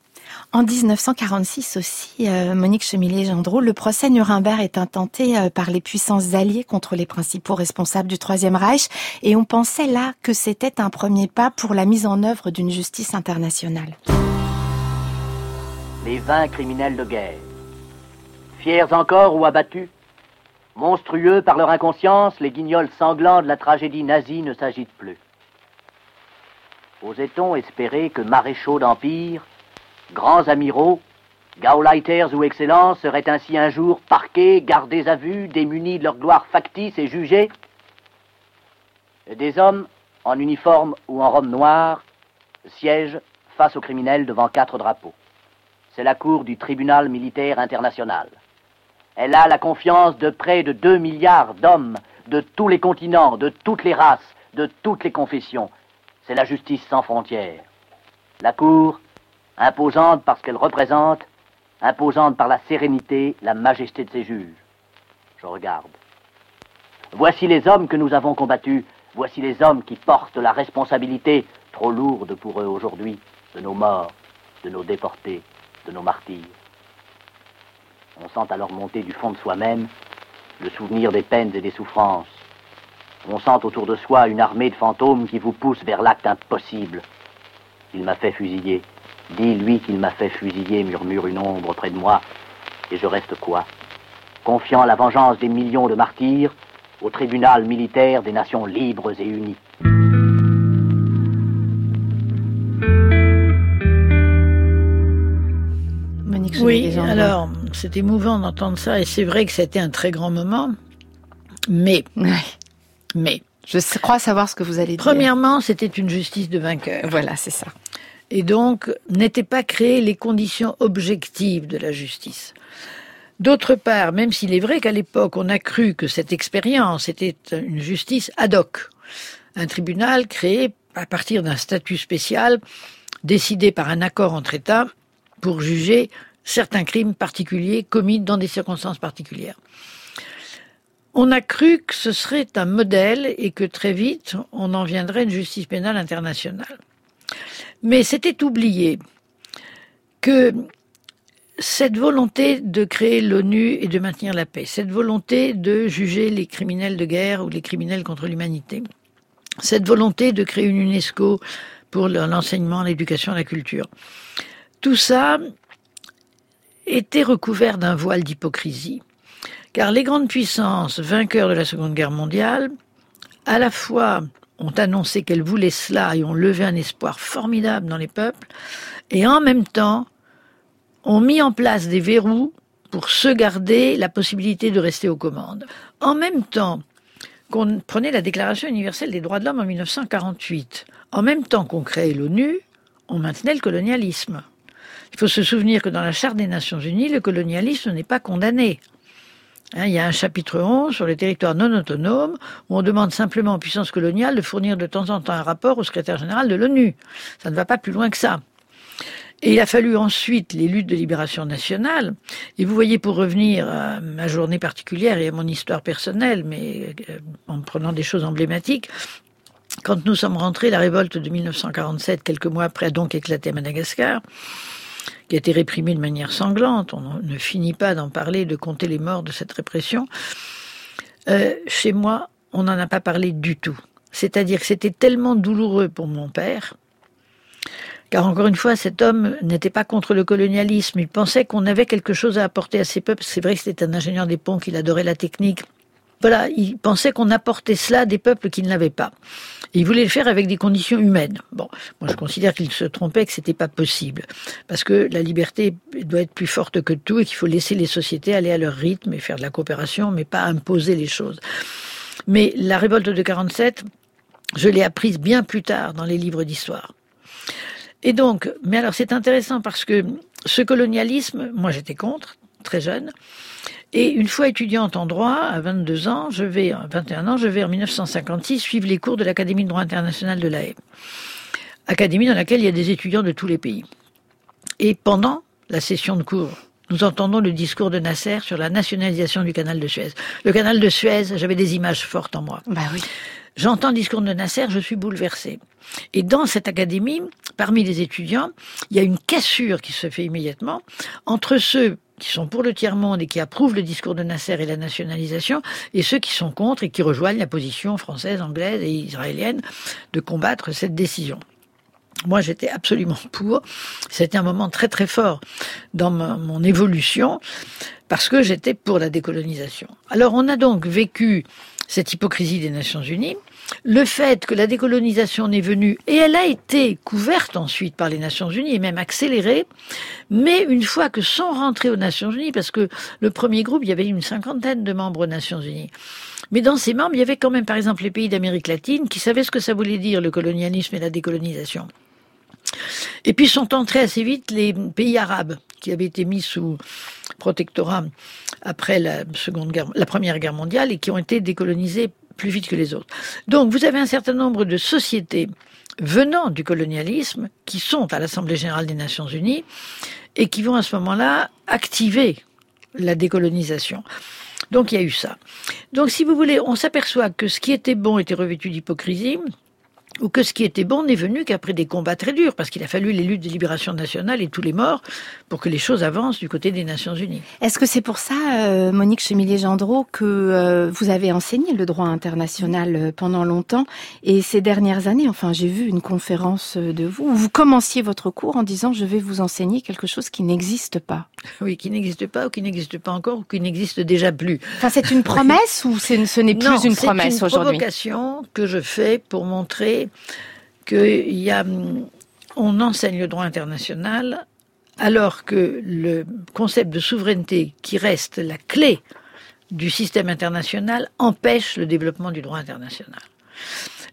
En dix-neuf cent quarante-six aussi, euh, Monique Chemillet-Gendreau, le procès Nuremberg est intenté euh, par les puissances alliées contre les principaux responsables du Troisième Reich, et on pensait là que c'était un premier pas pour la mise en œuvre d'une justice internationale. Les vingt criminels de guerre, fiers encore ou abattus, monstrueux par leur inconscience, les guignols sanglants de la tragédie nazie ne s'agitent plus. Osait-on espérer que maréchaux d'empire, grands amiraux, Gauleiters ou excellences seraient ainsi un jour parqués, gardés à vue, démunis de leur gloire factice et jugés? Des hommes, en uniforme ou en robe noire, siègent face aux criminels devant quatre drapeaux. C'est la cour du tribunal militaire international. Elle a la confiance de près de deux milliards d'hommes de tous les continents, de toutes les races, de toutes les confessions. C'est la justice sans frontières. La Cour, imposante parce qu'elle représente, imposante par la sérénité, la majesté de ses juges. Je regarde. Voici les hommes que nous avons combattus. Voici les hommes qui portent la responsabilité, trop lourde pour eux aujourd'hui, de nos morts, de nos déportés, de nos martyrs. On sent alors monter du fond de soi-même le souvenir des peines et des souffrances. On sent autour de soi une armée de fantômes qui vous pousse vers l'acte impossible. Il m'a fait fusiller. Dis-lui qu'il m'a fait fusiller, murmure une ombre près de moi. Et je reste quoi? Confiant la vengeance des millions de martyrs au tribunal militaire des nations libres et unies. Oui, alors, c'est émouvant d'entendre ça, et c'est vrai que c'était un très grand moment, mais, ouais. mais... Je crois savoir ce que vous allez dire. Premièrement, c'était une justice de vainqueur. Voilà, c'est ça. Et donc, n'étaient pas créées les conditions objectives de la justice. D'autre part, même s'il est vrai qu'à l'époque, on a cru que cette expérience était une justice ad hoc, un tribunal créé à partir d'un statut spécial, décidé par un accord entre États pour juger certains crimes particuliers commis dans des circonstances particulières. On a cru que ce serait un modèle et que très vite, on en viendrait à une justice pénale internationale. Mais c'était oublié que cette volonté de créer l'ONU et de maintenir la paix, cette volonté de juger les criminels de guerre ou les criminels contre l'humanité, cette volonté de créer une UNESCO pour l'enseignement, l'éducation, la culture, tout ça était recouvert d'un voile d'hypocrisie. Car les grandes puissances vainqueurs de la Seconde Guerre mondiale, à la fois ont annoncé qu'elles voulaient cela et ont levé un espoir formidable dans les peuples, et en même temps ont mis en place des verrous pour se garder la possibilité de rester aux commandes. En même temps qu'on prenait la Déclaration universelle des droits de l'homme en mille neuf cent quarante-huit, en même temps qu'on créait l'ONU, on maintenait le colonialisme. Il faut se souvenir que dans la Charte des Nations Unies, le colonialisme n'est pas condamné. Hein, il y a un chapitre onze sur les territoires non autonomes où on demande simplement aux puissances coloniales de fournir de temps en temps un rapport au secrétaire général de l'ONU. Ça ne va pas plus loin que ça. Et il a fallu ensuite les luttes de libération nationale. Et vous voyez, pour revenir à ma journée particulière et à mon histoire personnelle, mais en prenant des choses emblématiques, quand nous sommes rentrés, la révolte de mille neuf cent quarante-sept, quelques mois après, a donc éclaté à Madagascar, qui a été réprimée de manière sanglante. On ne finit pas d'en parler, de compter les morts de cette répression. Euh, chez moi, on n'en a pas parlé du tout. C'est-à-dire que c'était tellement douloureux pour mon père, car encore une fois, cet homme n'était pas contre le colonialisme. Il pensait qu'on avait quelque chose à apporter à ces peuples. C'est vrai que c'était un ingénieur des ponts, qu'il adorait la technique. Voilà, il pensait qu'on apportait cela à des peuples qui ne l'avaient pas. Et il voulait le faire avec des conditions humaines. Bon, moi je considère qu'il se trompait, que c'était pas possible. Parce que la liberté doit être plus forte que tout et qu'il faut laisser les sociétés aller à leur rythme et faire de la coopération, mais pas imposer les choses. Mais la révolte de quarante-sept, je l'ai apprise bien plus tard dans les livres d'histoire. Et donc, mais alors c'est intéressant parce que ce colonialisme, moi j'étais contre, très jeune, et une fois étudiante en droit, à vingt-deux ans, je vais, à vingt et un ans, je vais en mille neuf cent cinquante-six suivre les cours de l'Académie de droit international de La Haye. Académie dans laquelle il y a des étudiants de tous les pays. Et pendant la session de cours, nous entendons le discours de Nasser sur la nationalisation du canal de Suez. Le canal de Suez, j'avais des images fortes en moi. Bah oui. J'entends le discours de Nasser, je suis bouleversée. Et dans cette académie, parmi les étudiants, il y a une cassure qui se fait immédiatement entre ceux qui sont pour le tiers-monde et qui approuvent le discours de Nasser et la nationalisation, et ceux qui sont contre et qui rejoignent la position française, anglaise et israélienne de combattre cette décision. Moi, j'étais absolument pour. C'était un moment très très fort dans ma, mon évolution, parce que j'étais pour la décolonisation. Alors, on a donc vécu cette hypocrisie des Nations Unies, le fait que la décolonisation est venue, et elle a été couverte ensuite par les Nations Unies, et même accélérée, mais une fois que sont rentrés aux Nations Unies, parce que le premier groupe, il y avait une cinquantaine de membres aux Nations Unies, mais dans ces membres, il y avait quand même, par exemple, les pays d'Amérique latine, qui savaient ce que ça voulait dire, le colonialisme et la décolonisation. Et puis sont entrés assez vite les pays arabes, qui avaient été mis sous protectorat après la seconde guerre, la première guerre mondiale, et qui ont été décolonisés plus vite que les autres. Donc, vous avez un certain nombre de sociétés venant du colonialisme qui sont à l'Assemblée générale des Nations Unies et qui vont à ce moment-là activer la décolonisation. Donc, il y a eu ça. Donc, si vous voulez, on s'aperçoit que ce qui était bon était revêtu d'hypocrisie, ou que ce qui était bon n'est venu qu'après des combats très durs, parce qu'il a fallu les luttes de libération nationale et tous les morts pour que les choses avancent du côté des Nations Unies. Est-ce que c'est pour ça, euh, Monique Chemillet-Gendreau, que euh, vous avez enseigné le droit international euh, pendant longtemps, et ces dernières années, enfin j'ai vu une conférence de vous, où vous commenciez votre cours en disant « je vais vous enseigner quelque chose qui n'existe pas ». Oui, qui n'existe pas, ou qui n'existe pas encore, ou qui n'existe déjà plus. Enfin, c'est une promesse ou c'est, ce n'est plus non, une promesse aujourd'hui ? C'est une provocation que je fais pour montrer qu'il y a, on enseigne le droit international alors que le concept de souveraineté qui reste la clé du système international empêche le développement du droit international.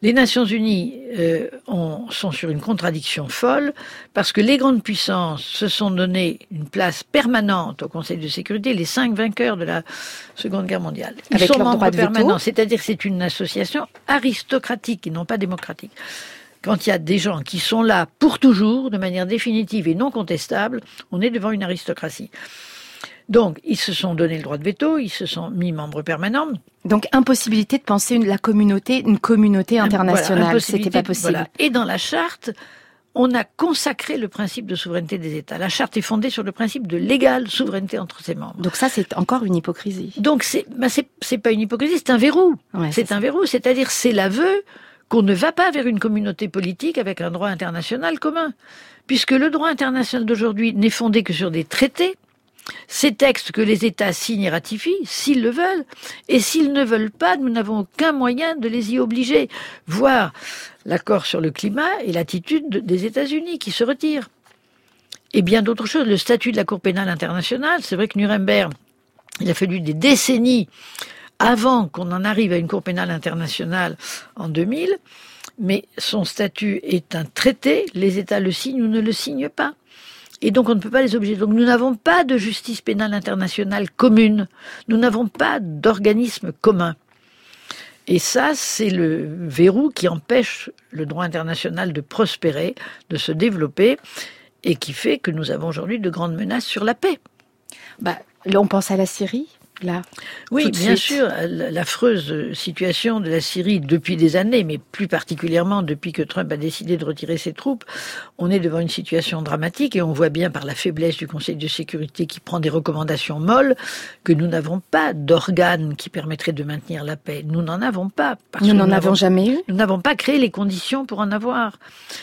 Les Nations Unies euh, ont, sont sur une contradiction folle parce que les grandes puissances se sont donné une place permanente au Conseil de sécurité, les cinq vainqueurs de la Seconde Guerre mondiale. Ils Avec sont leur membres droit de veto. permanents, c'est-à-dire que c'est une association aristocratique et non pas démocratique. Quand il y a des gens qui sont là pour toujours, de manière définitive et non contestable, on est devant une aristocratie. Donc, ils se sont donné le droit de veto, ils se sont mis membres permanents. Donc, impossibilité de penser une, la communauté, une communauté internationale. Voilà, C'était pas possible. Voilà. Et dans la charte, on a consacré le principe de souveraineté des États. La charte est fondée sur le principe de l'égale souveraineté entre ses membres. Donc ça, c'est encore une hypocrisie. Donc, c'est, ben c'est, c'est pas une hypocrisie, c'est un verrou. Ouais, c'est, c'est un ça. verrou, c'est-à-dire c'est l'aveu qu'on ne va pas vers une communauté politique avec un droit international commun. Puisque le droit international d'aujourd'hui n'est fondé que sur des traités, ces textes que les États signent et ratifient, s'ils le veulent, et s'ils ne veulent pas, nous n'avons aucun moyen de les y obliger. Voir l'accord sur le climat et l'attitude des États-Unis qui se retirent. Et bien d'autres choses. Le statut de la Cour pénale internationale, c'est vrai que Nuremberg, il a fallu des décennies avant qu'on en arrive à une Cour pénale internationale en deux mille, mais son statut est un traité, les États le signent ou ne le signent pas. Et donc on ne peut pas les obliger. Donc nous n'avons pas de justice pénale internationale commune, nous n'avons pas d'organisme commun. Et ça, c'est le verrou qui empêche le droit international de prospérer, de se développer, et qui fait que nous avons aujourd'hui de grandes menaces sur la paix. Bah, là, on pense à la Syrie, là. Oui, bien suite. sûr, l'affreuse situation de la Syrie depuis des années, mais plus particulièrement depuis que Trump a décidé de retirer ses troupes, on est devant une situation dramatique et on voit bien par la faiblesse du Conseil de sécurité qui prend des recommandations molles que nous n'avons pas d'organes qui permettraient de maintenir la paix. Nous n'en avons pas. Parce Nous que n'en avons jamais eu. Nous n'avons pas créé les conditions pour en avoir.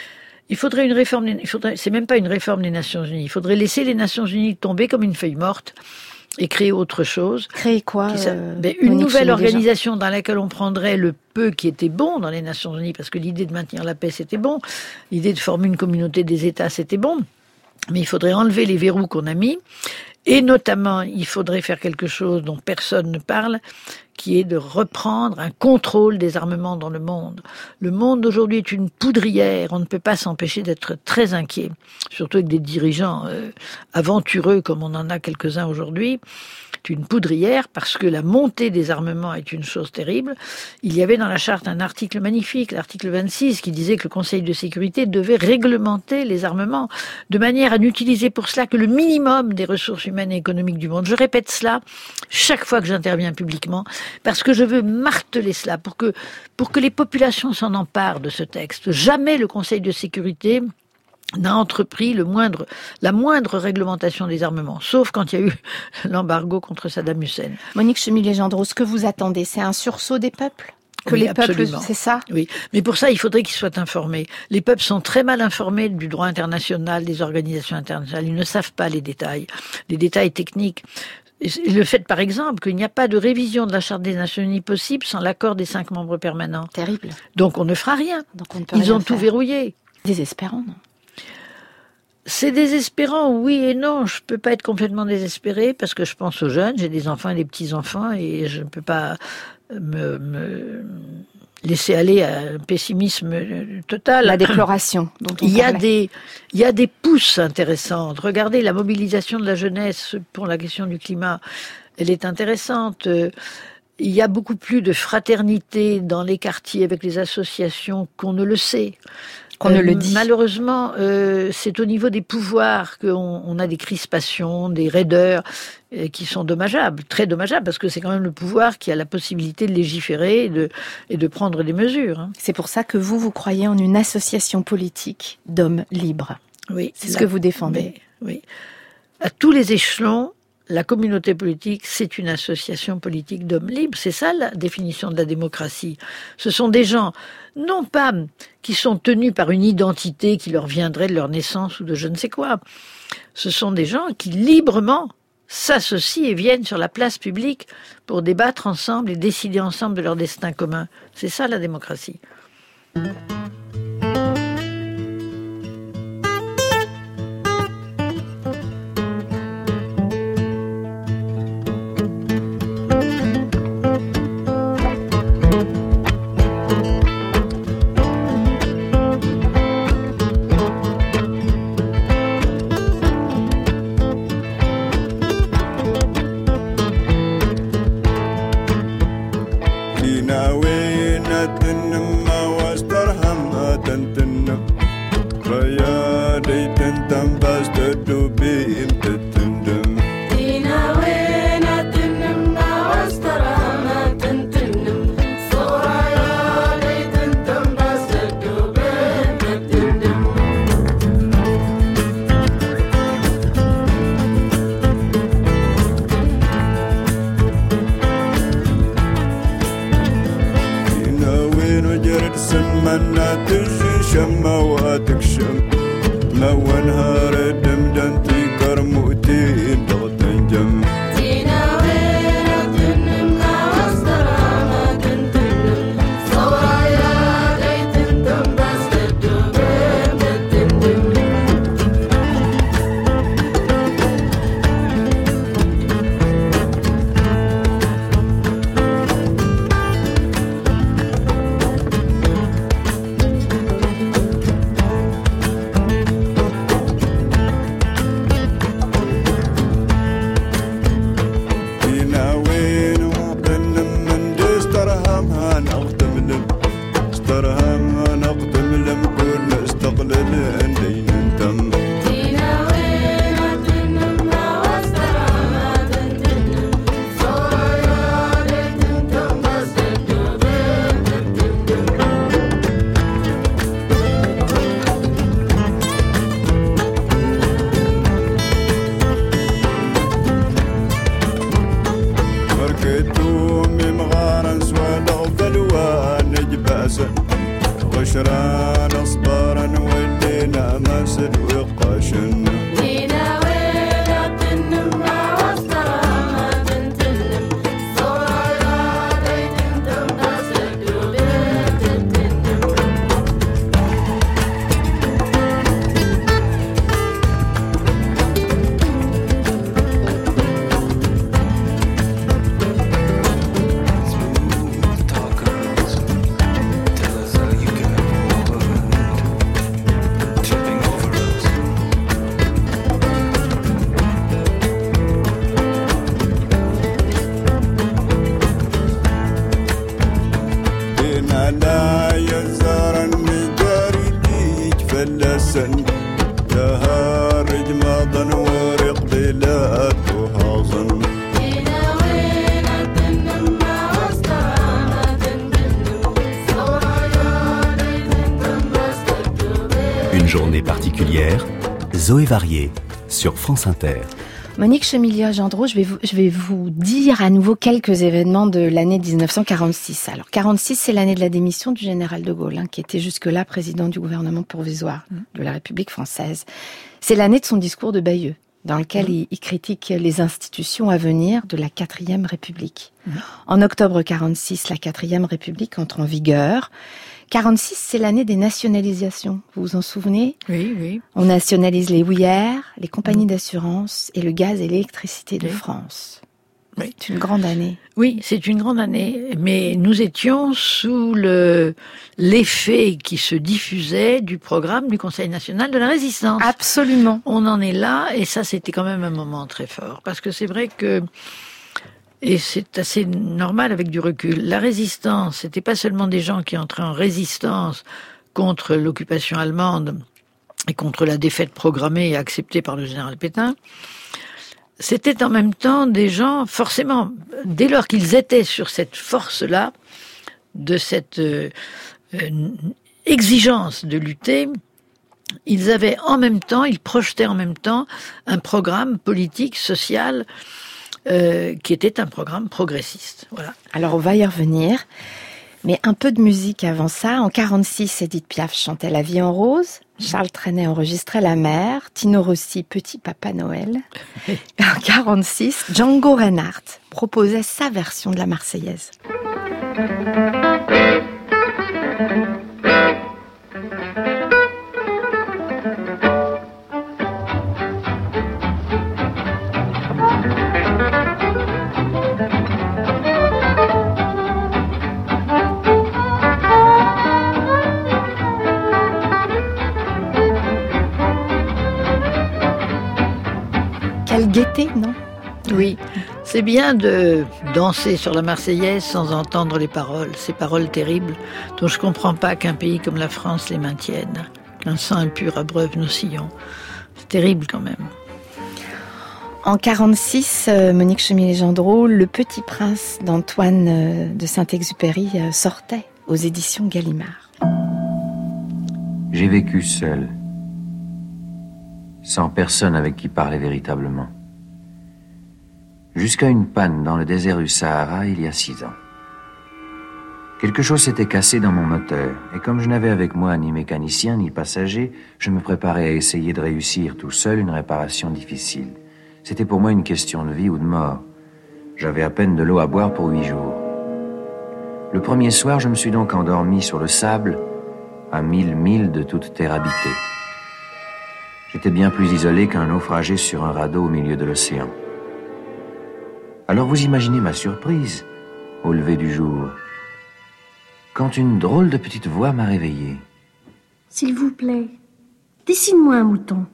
Il faudrait une réforme, il faudrait, c'est même pas une réforme des Nations Unies, il faudrait laisser les Nations Unies tomber comme une feuille morte et créer autre chose. Créer quoi qui, euh, ben, Une Monique nouvelle Chemillé organisation dans laquelle on prendrait le peu qui était bon dans les Nations Unies, parce que l'idée de maintenir la paix, c'était bon, l'idée de former une communauté des États, c'était bon, mais il faudrait enlever les verrous qu'on a mis, et notamment, il faudrait faire quelque chose dont personne ne parle, qui est de reprendre un contrôle des armements dans le monde. Le monde d'aujourd'hui est une poudrière, on ne peut pas s'empêcher d'être très inquiet, surtout avec des dirigeants euh, aventureux comme on en a quelques-uns aujourd'hui. C'est une poudrière parce que la montée des armements est une chose terrible. Il y avait dans la charte un article magnifique, l'article vingt-six, qui disait que le Conseil de sécurité devait réglementer les armements de manière à n'utiliser pour cela que le minimum des ressources humaines et économiques du monde. Je répète cela chaque fois que j'interviens publiquement parce que je veux marteler cela pour que, pour que les populations s'en emparent de ce texte. Jamais le Conseil de sécurité n'a entrepris le moindre, la moindre réglementation des armements, sauf quand il y a eu l'embargo contre Saddam Hussein. Monique Chemillé-Gendreau, ce que vous attendez, c'est un sursaut des peuples ? Que Oui, les absolument. peuples, c'est ça ? Oui, mais pour ça, il faudrait qu'ils soient informés. Les peuples sont très mal informés du droit international, des organisations internationales. Ils ne savent pas les détails, les détails techniques. Le fait, par exemple, qu'il n'y a pas de révision de la Charte des Nations Unies possible sans l'accord des cinq membres permanents. Terrible. Donc on ne fera rien. Donc on ne peut Ils rien ont tout faire. verrouillé. Désespérant, non ? C'est désespérant, oui et non. Je peux pas être complètement désespérée parce que je pense aux jeunes. J'ai des enfants et des petits-enfants et je ne peux pas me, me laisser aller à un pessimisme total. La déploration dont on il y a parlait. des, il y a des pousses intéressantes. Regardez la mobilisation de la jeunesse pour la question du climat. Elle est intéressante. Il y a beaucoup plus de fraternité dans les quartiers avec les associations qu'on ne le sait. Qu'on ne le dit. Malheureusement, euh, c'est au niveau des pouvoirs qu'on on a des crispations, des raideurs euh, qui sont dommageables, très dommageables, parce que c'est quand même le pouvoir qui a la possibilité de légiférer et de, et de prendre des mesures. Hein. C'est pour ça que vous, vous croyez en une association politique d'hommes libres. Oui, c'est ce que vous défendez. Oui, oui. À tous les échelons, la communauté politique, c'est une association politique d'hommes libres. C'est ça la définition de la démocratie. Ce sont des gens, non pas qui sont tenus par une identité qui leur viendrait de leur naissance ou de je ne sais quoi. Ce sont des gens qui librement s'associent et viennent sur la place publique pour débattre ensemble et décider ensemble de leur destin commun. C'est ça la démocratie. تكشم وتكشم ما ونهار الدم دنتي كرموتي ضغطن جم غشران اصبارا ولينا مسد وقاشن Une journée particulière, Zoé Varier, sur France Inter. Monique Chemillier-Gendreau, je vais vous, je vais vous dire à nouveau quelques événements de l'année dix-neuf cent quarante-six. Alors, quarante-six, c'est l'année de la démission du général de Gaulle, hein, qui était jusque-là président du gouvernement provisoire de la République française. C'est l'année de son discours de Bayeux, dans lequel mmh. il, il critique les institutions à venir de la quatrième République. Mmh. En octobre quarante-six, la quatrième République entre en vigueur. quarante-six, c'est l'année des nationalisations. Vous vous en souvenez ? Oui, oui. On nationalise les houillères, les compagnies d'assurance et le gaz et l'électricité de oui. France. Oui. C'est une grande année. Oui, c'est une grande année. Mais nous étions sous le, l'effet qui se diffusait du programme du Conseil national de la résistance. Absolument. On en est là, et ça, c'était quand même un moment très fort. Parce que c'est vrai que, et c'est assez normal avec du recul, la résistance, c'était pas seulement des gens qui entraient en résistance contre l'occupation allemande et contre la défaite programmée et acceptée par le général Pétain. C'était en même temps des gens, forcément, dès lors qu'ils étaient sur cette force-là, de cette euh, euh, exigence de lutter, ils avaient en même temps, ils projetaient en même temps un programme politique, social, euh, qui était un programme progressiste. Voilà. Alors on va y revenir, mais un peu de musique avant ça. En quarante-six, Édith Piaf chantait La vie en rose. Charles Trenet enregistrait La mer, Tino Rossi, Petit Papa Noël. En quarante-six, Django Reinhardt proposait sa version de la Marseillaise. Quelle gaieté, non ? Oui, c'est bien de danser sur la Marseillaise sans entendre les paroles, ces paroles terribles dont je ne comprends pas qu'un pays comme la France les maintienne, qu'un sang impur abreuve nos sillons. C'est terrible quand même. En quarante-six, Monique Chemillier-Gendreau, Le Petit Prince d'Antoine de Saint-Exupéry sortait aux éditions Gallimard. J'ai vécu seul, sans personne avec qui parler véritablement. Jusqu'à une panne dans le désert du Sahara il y a six ans. Quelque chose s'était cassé dans mon moteur, et comme je n'avais avec moi ni mécanicien ni passager, je me préparais à essayer de réussir tout seul une réparation difficile. C'était pour moi une question de vie ou de mort. J'avais à peine de l'eau à boire pour huit jours. Le premier soir, je me suis donc endormi sur le sable, à mille milles de toute terre habitée. J'étais bien plus isolé qu'un naufragé sur un radeau au milieu de l'océan. Alors vous imaginez ma surprise, au lever du jour, quand une drôle de petite voix m'a réveillé. S'il vous plaît, dessine-moi un mouton.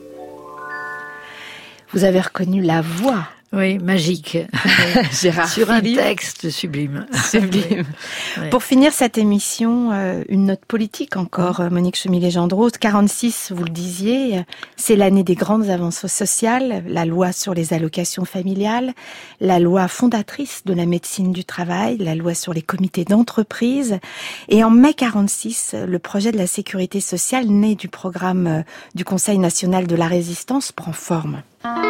Vous avez reconnu la voix. Oui, magique. Gérard Sur un Philippe. texte sublime. Sublime. Oui. Pour finir cette émission, euh, une note politique encore, euh, Monique Chemillé-Gendreau. quarante-six, vous le disiez, euh, c'est l'année des grandes avancées sociales, la loi sur les allocations familiales, la loi fondatrice de la médecine du travail, la loi sur les comités d'entreprise. Et en mai quarante-six, le projet de la sécurité sociale, né du programme euh, du Conseil national de la résistance, prend forme.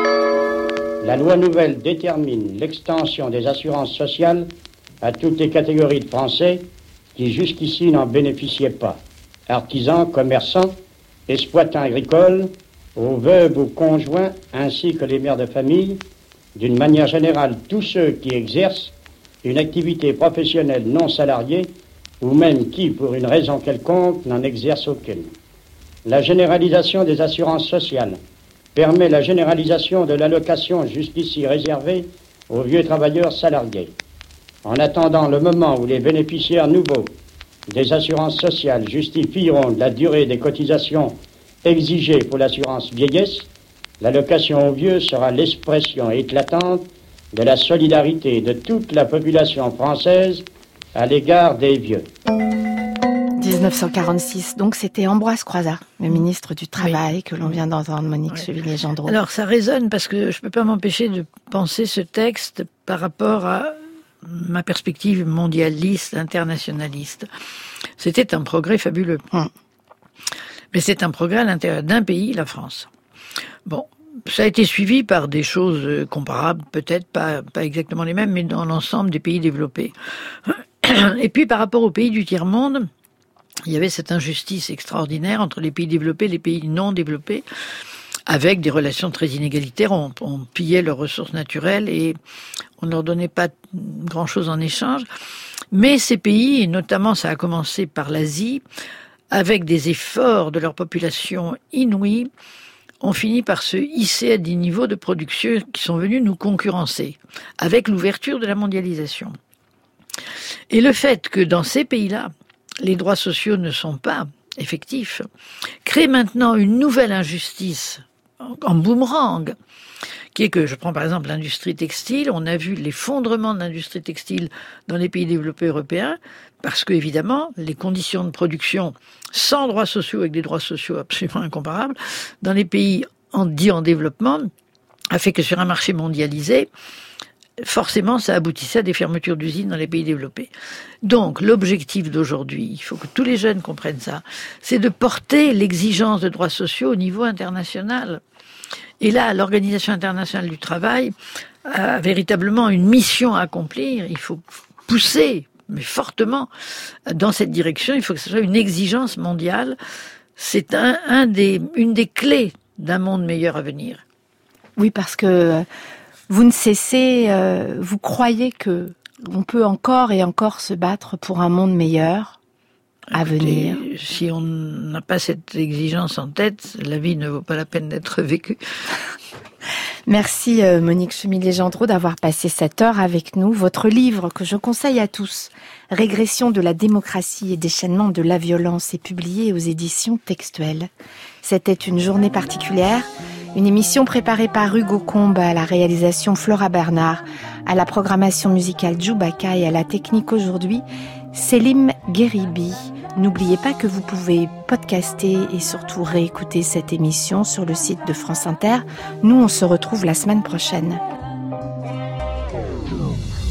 La loi nouvelle détermine l'extension des assurances sociales à toutes les catégories de Français qui jusqu'ici n'en bénéficiaient pas. Artisans, commerçants, exploitants agricoles, aux veuves ou conjoints, ainsi que les mères de famille, d'une manière générale tous ceux qui exercent une activité professionnelle non salariée ou même qui, pour une raison quelconque, n'en exercent aucune. La généralisation des assurances sociales permet la généralisation de l'allocation jusqu'ici réservée aux vieux travailleurs salariés. En attendant le moment où les bénéficiaires nouveaux des assurances sociales justifieront de la durée des cotisations exigées pour l'assurance vieillesse, l'allocation aux vieux sera l'expression éclatante de la solidarité de toute la population française à l'égard des vieux. dix-neuf cent quarante-six, donc c'était Ambroise Croizat, le ministre du Travail, oui. que l'on vient d'entendre, Monique oui. Chemillé-Gendreau. Alors ça résonne parce que je ne peux pas m'empêcher de penser ce texte par rapport à ma perspective mondialiste, internationaliste. C'était un progrès fabuleux. Hum. Mais c'est un progrès à l'intérieur d'un pays, la France. Bon, ça a été suivi par des choses comparables, peut-être pas, pas exactement les mêmes, mais dans l'ensemble des pays développés. Et puis par rapport aux pays du tiers-monde, il y avait cette injustice extraordinaire entre les pays développés et les pays non développés, avec des relations très inégalitaires. On, on pillait leurs ressources naturelles et on ne leur donnait pas grand-chose en échange. Mais ces pays, et notamment ça a commencé par l'Asie, avec des efforts de leur population inouïs, ont fini par se hisser à des niveaux de production qui sont venus nous concurrencer, avec l'ouverture de la mondialisation. Et le fait que dans ces pays-là, les droits sociaux ne sont pas effectifs, crée maintenant une nouvelle injustice en boomerang, qui est que, je prends par exemple l'industrie textile, on a vu l'effondrement de l'industrie textile dans les pays développés européens, parce que, évidemment, les conditions de production sans droits sociaux, avec des droits sociaux absolument incomparables, dans les pays en, dits en développement, a fait que sur un marché mondialisé, forcément, ça aboutissait à des fermetures d'usines dans les pays développés. Donc, l'objectif d'aujourd'hui, il faut que tous les jeunes comprennent ça, c'est de porter l'exigence de droits sociaux au niveau international. Et là, l'Organisation internationale du travail a véritablement une mission à accomplir. Il faut pousser, mais fortement, dans cette direction. Il faut que ce soit une exigence mondiale. C'est un, un des, une des clés d'un monde meilleur à venir. Oui, parce que vous ne cessez, euh, vous croyez que on peut encore et encore se battre pour un monde meilleur à Écoutez, venir. Si on n'a pas cette exigence en tête, la vie ne vaut pas la peine d'être vécue. Merci euh, Monique Chemillé-Gendreau d'avoir passé cette heure avec nous. Votre livre que je conseille à tous, Régression de la démocratie et déchaînement de la violence, est publié aux éditions Textuelles. C'était une journée particulière. Une émission préparée par Hugo Combe, à la réalisation Flora Bernard, à la programmation musicale Djoubaka et à la technique aujourd'hui, Selim Gueribi. N'oubliez pas que vous pouvez podcaster et surtout réécouter cette émission sur le site de France Inter. Nous, on se retrouve la semaine prochaine.